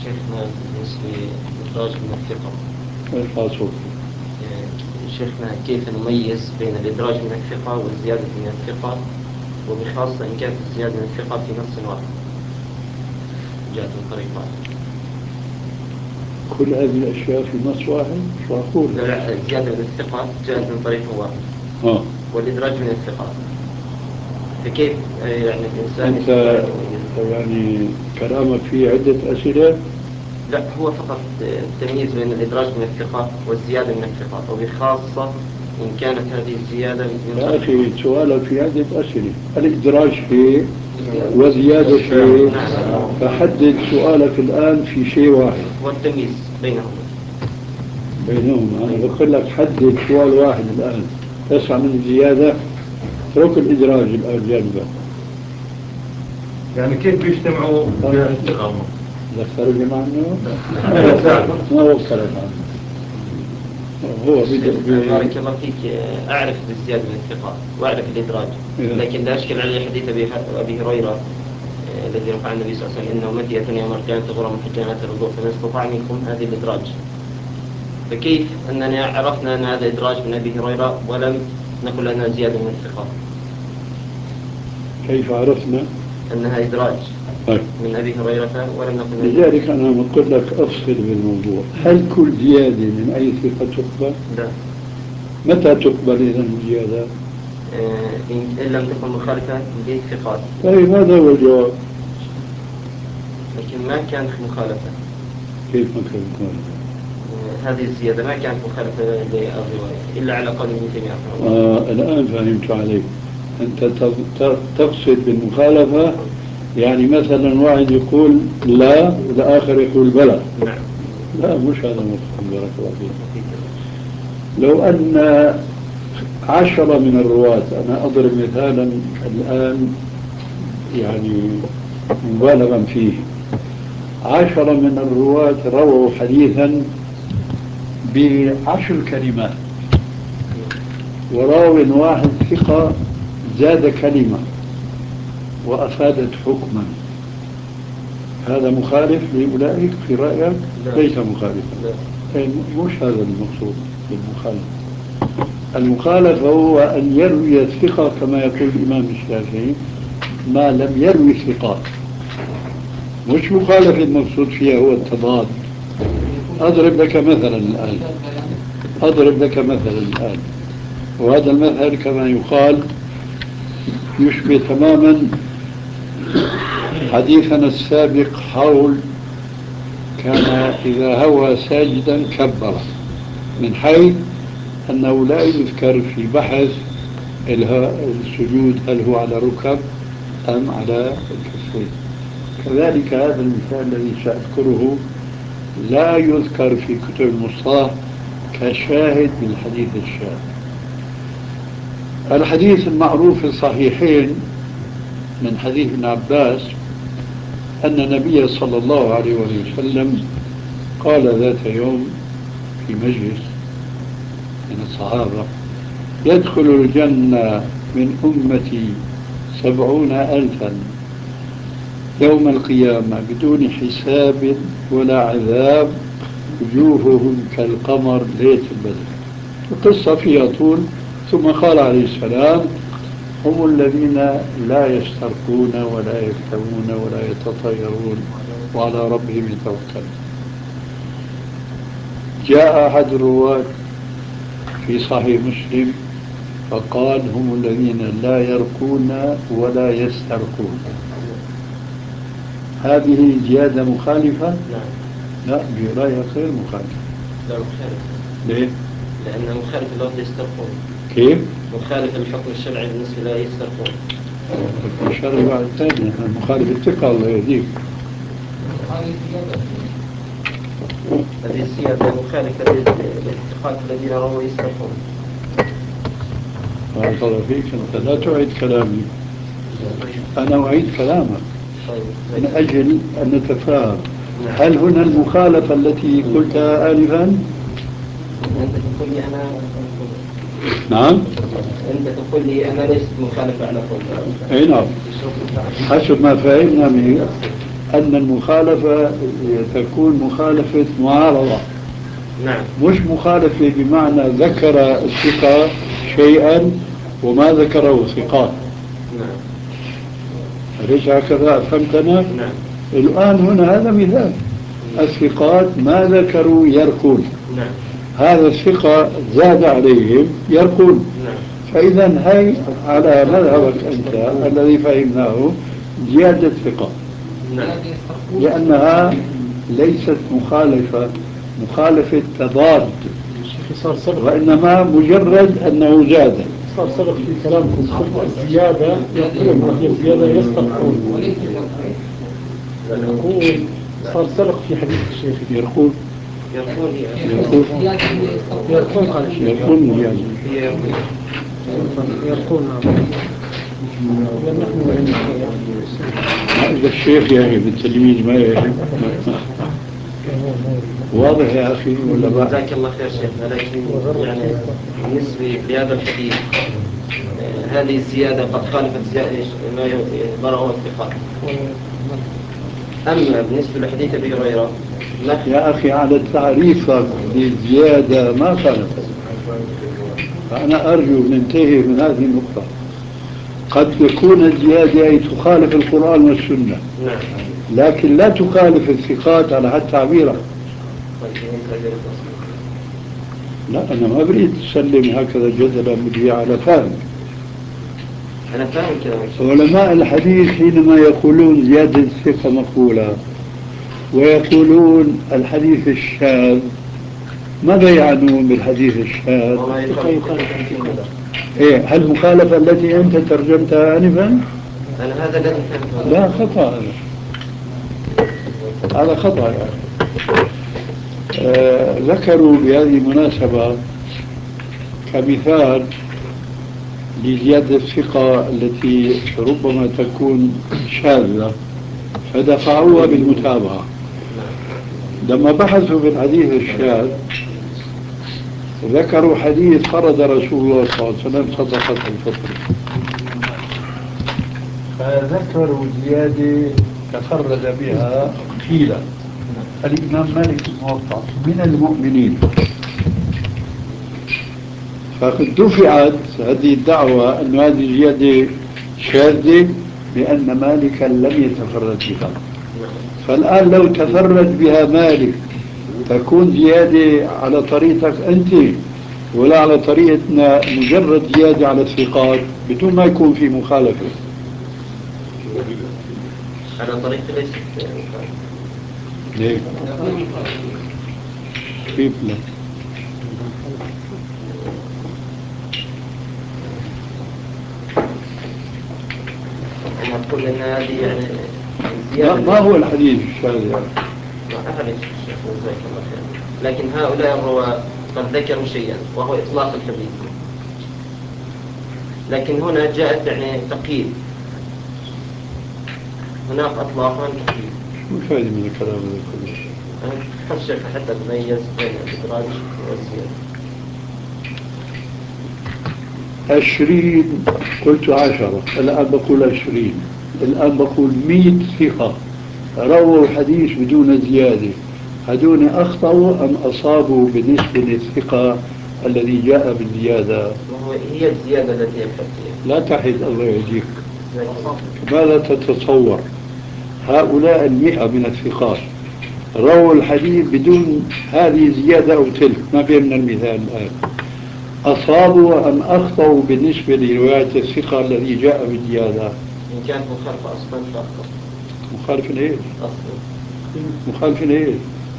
شيخنا بالنسبة للإدراج من الثقة. ارفع صوتك. شيخنا كيف نميز بين الإدراج من الثقة والزيادة من الثقة، وبخاصة إن كانت الزيادة من الثقة في نص واحد جاءت من طريق واحد؟ كل هذه الأشياء في نص واحد شو أقول؟ لا، الزيادة من الثقة جاءت من طريق واحد والإدراج من الثقة، فكيف يعني الإنسان أنت يعني كلامك فيه عدة أسئلة؟ لا، هو فقط التمييز بين الإدراج من الثقة والزيادة من الثقة، وبخاصة إن كانت هذه الزيادة من يا أخي سؤالك في عدة أسئلة، الإدراج شيء وزيادة شيء، فحدد سؤالك الآن في شيء واحد والتمييز بينهما. أنا بقول لك حدد سؤال واحد الآن، تسعى من الزيادة، اترك الإدراج الآن جانبا. يعني كيف بيجتمعوا بالثقة؟ إذا ترجم عنه ما وصلت عنه. هو بارك الله فيك، أعرف بالزيادة من الثقة وأعرف الإدراج، لكن لا أشكل علي حديث أبي هريرة الذي رفع النبي صلى الله عليه وسلم إنه أمتي يأتون يوم القيامة غرا محجنات الوضوء فمن استطاع منكم هذه الإدراج. فكيف أننا عرفنا أن هذا إدراج من أبي هريرة ولم نقل أنها زيادة من الثقة؟ كيف عرفنا أنها إدراج من أبي هريرة ولم نقل؟ لذلك أنا قلت لك أفصل بالموضوع. هل كل زيادة من أي ثقة تقبل؟ لا. متى تقبل إذا الزيادة؟ إن لم تكن مخالفة للثقات. طيب هذا هو الجواب. لكن ما كانت مخالفة. كيف ما كانت مخالفة؟ هذه الزيادة ما كانت مخالفة للرواية إلا على قول ابن تيمية. الآن فهمت عليك. أنت تقصد بالمخالفة يعني مثلا واحد يقول لا والآخر يقول بلى. نعم. لا مش هذا المقصود، بارك الله فيك. لو أن 10 من الرواة، أنا أضرب مثالا الآن يعني مبالغا فيه، 10 من الرواة رووا حديثا ب10 كلمات، وراو واحد ثقة زاد كلمة وأفادت حكما، هذا مخالف لأولئك في رأيك؟ ليس مخالفا. مش هذا المقصود بالمخالفة. المخالفة هو أن يروي الثقة كما يقول الإمام الشافعي ما لم يروي الثقات، مش مخالفة المقصود فيها هو التضاد. أضرب لك مثلا الآن، وهذا المثل كما يقال يشبه تماما حديثنا السابق حول كان إذا هوى ساجدا كبر، من حيث أنه لا يذكر في بحث السجود هل هو على ركب أم على الكفين. كذلك هذا المثال الذي سأذكره لا يذكر في كتب المصطلح كشاهد بالحديث الشاذ. الحديث المعروف في الصحيحين من حديث ابن عباس أن النبي صلى الله عليه وسلم قال ذات يوم في مجلس من الصحابة: يدخل الجنة من أمتي 70,000 يوم القيامة بدون حساب ولا عذاب، وجوههم كالقمر ليلة البدر. القصة فيها طول. ثم قال عليه السلام: هم الذين لا يسترقون ولا يكتوون ولا يتطيرون وعلى ربهم يتوكلون. جاء أحد الرواة في صحيح مسلم فقال: هم الذين لا يرقون ولا يسترقون. هذه زيادة مخالفة؟ لا، برأيي غير مخالفة. لا، مخالفة. ليه؟ لأنه مخالف لفظ يسترقون. كيف؟ مخالف الحكم الشرعي بالنسبة لا يسترقون. الحكم الشرعي بعد ثاني، مخالف الثقة الله يهديك. هذه الزيادة مخالفة للثقات الذين رووا يسترقون. بارك الله فيك، أنت لا تعيد كلامي، أنا أعيد كلامك من أجل أن نتفاهم. هل هنا المخالفة التي قلتها آنفا؟ أنت تقول لي أنا. نعم. أنت تقول لي أنا ليست مخالفة على قولي. أي نعم، حسب ما فهمنا من أن المخالفة تكون مخالفة معارضة. نعم. مش مخالفة بمعنى ذكر الثقة شيئا وما ذكره ثقات. نعم. أليس هكذا فهمتنا؟ نعم. الآن هنا هذا مثال. الثقات ما ذكروا يركون. نعم. هذا الثقة زاد عليهم يركون. نعم. فإذا هي على مذهبك أنت الذي فهمناه زيادة ثقة. نعم. لأنها ليست مخالفة تضاد، وإنما مجرد أنه زاد. صار سبق في كلامكم قلت الزيادة يقول وهي الزيادة يسترقون. يقول صار سبق في حديث الشيخ يرقون قال الشيخ يرقون إذا الشيخ يا أخي بالتلميذ ما يهم. واضح يا أخي ولا ما؟ جزاك الله خير شيخنا، لكن يعني بالنسبة لهذا الحديث هذه الزيادة قد خالفت ما رواه الثقات. أما بالنسبة لحديث أبي هريرة يا أخي على تعريفك للزيادة ما خالفت. فأنا أرجو ننتهي من هذه النقطة. قد تكون الزيادة أي تخالف القرآن والسنة، لكن لا تخالف الثقات على هالتعبير. لا أنا ما بريد تسلم هكذا جدلا بدي على فهم. أنا فاهم كذا. علماء الحديث حينما يقولون زيادة الثقة مقبولة ويقولون الحديث الشاذ، ماذا يعنون بالحديث الشاذ؟ إيه هالمخالفة التي أنت ترجمتها آنفا؟ أنا هذا الذي فهمته. لا خطأ، هذا خطأ يعني. ذكروا بهذه المناسبة كمثال لزيادة الثقة التي ربما تكون شاذة فدفعوها بالمتابعة. لما بحثوا في الحديث الشاذ ذكروا حديث فرض رسول الله صلى الله عليه وسلم صدقة الفطر، فذكروا زيادة تفرد بها قيل الإمام مالك الموطأ من المؤمنين، فدفعت هذه الدعوة أن هذه زيادة شاذة لأن مالكا لم يتفرد بها. فالآن لو تفرد بها مالك تكون زيادة على طريقتك أنت ولا على طريقتنا مجرد زيادة على الثقات بدون ما يكون في مخالفة. على طريقة ليست ليه؟ كيف لا؟ أنا أقول أن هذه يعني زيادة. ما هو الحديث الشاذ يعني؟ ما أعرف الشيخ جزاك الله خير، لكن هؤلاء الرواة قد ذكروا شيئا وهو إطلاق الحديث، لكن هنا جاءت يعني تقييد، هناك أطلاق وهناك تقييد. مش هذه من الكلام هذا كله. أنا الشيخ حتى تميز بين الإدراج والزيادة. 20 قلت 10 الآن بقول 20 الآن بقول 100 ثقة رووا الحديث بدون زيادة، هدول أخطأوا أم أصابوا بالنسبة للثقة الذي جاء بالزيادة؟ هي الزيادة التي يبحث فيها. لا تحد الله يهديك. ماذا تتصور؟ هؤلاء 100 من الثقات رووا الحديث بدون هذه الزيادة أو تلك، ما بين المثال الآن أصابوا أم أخطأوا بالنسبة لرواية الثقة الذي جاء بالزيادة؟ إن كانت مخالفة أصلا فأخطأ. مخالف لإيه؟ أصلا مخالف لإيه؟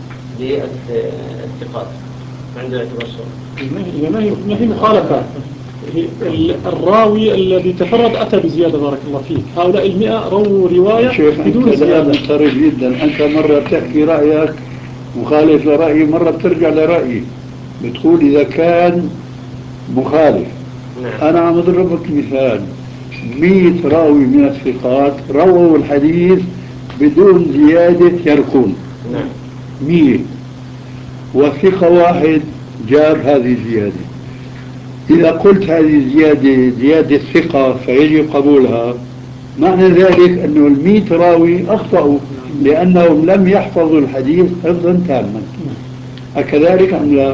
للثقات عنده اعتبار شرعي. ما هي مخالفة. الراوي الذي تفرد أتى بزيادة بارك الله فيك. هؤلاء 100 رووا رواية بدون زيادة. أنت مضطرب جدا. أنت مرة بتحكي رأيك مخالف لرأيي، مرة بترجع لرأيي بتقول إذا كان مخالف. أنا عم أضربك مثال 100 راوي من الثقات رووا الحديث بدون زيادة يركون 100 وثقة واحد جاب هذه الزيادة. إذا قلت هذه زيادة ثقة فيجب قبولها، معنى ذلك أنه 100 راوي أخطأوا لأنهم لم يحفظوا الحديث حفظا تاما. أكذلك أم لا؟ نعم.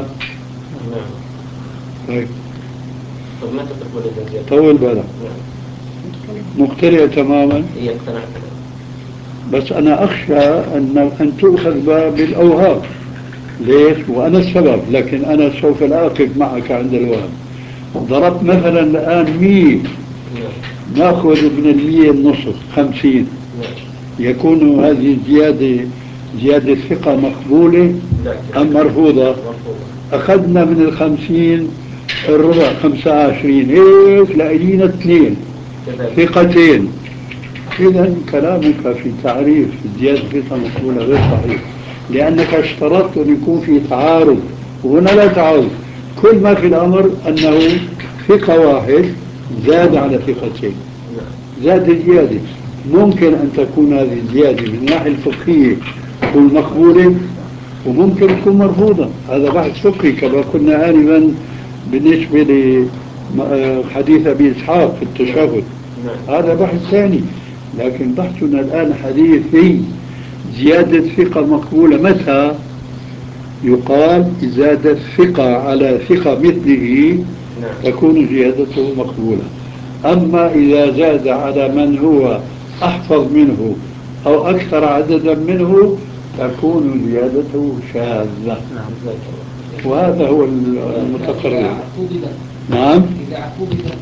طيب طب ما تقول إذا زيادة؟ طول بالك. نعم. مقتنع تماما. هي اقتنعت. بس أنا أخشى أن تؤخذ بالأوهام. ليش؟ وأنا السبب، لكن أنا سوف لا أقف معك عند الوهم. ضربت مثلا الآن 100، نأخذ من 100 النصف 50، يكون هذه زيادة ثقة مقبولة أم مرفوضة؟ أخذنا من 50 الربع 25، هيك لقينا 2 ثقتين. إذا كلامك في تعريف زيادة ثقة مقبولة غير صحيح، لأنك اشترطت أن يكون في تعارض، وهنا لا تعارض. كل ما في الأمر أنه ثقة واحد زاد على ثقتين، زاد زيادة. ممكن أن تكون هذه الزيادة من الناحية الفقهية تكون مقبولة، وممكن تكون مرفوضة. هذا بحث فقهي كما قلنا آنفا بالنسبة لحديث أبي إسحاق في التشهد، هذا بحث ثاني. لكن بحثنا الآن حديثي زيادة ثقة مقبولة. متى يقال زادة ثقة على ثقة مثله تكون زيادته مقبولة. أما إذا زاد على من هو أحفظ منه أو أكثر عددا منه تكون زيادته شاذة. وهذا هو المتقرر. نعم.